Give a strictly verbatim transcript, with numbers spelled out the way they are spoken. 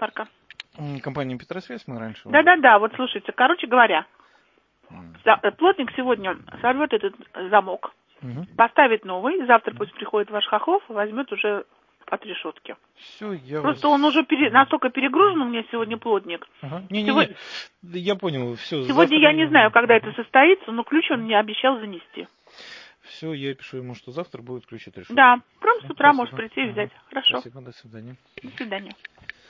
парка. Компания Петросвязь, мы раньше... Да-да-да, вот слушайте, короче говоря, mm. плотник сегодня сорвет этот замок, mm-hmm. поставит новый, завтра mm-hmm. пусть приходит ваш Хохлов и возьмет уже от решетки. Все, я Просто вас... он уже пере... настолько перегружен у меня сегодня плотник. Ага. Не, не, не, я понял, все. Сегодня завтра... я не знаю, когда это состоится, но ключ он мне обещал занести. Все, я пишу ему, что завтра будет ключ от решетки. Да, прям с утра Спасибо. можешь прийти и взять. Ага. Хорошо. Спасибо, до свидания. До свидания.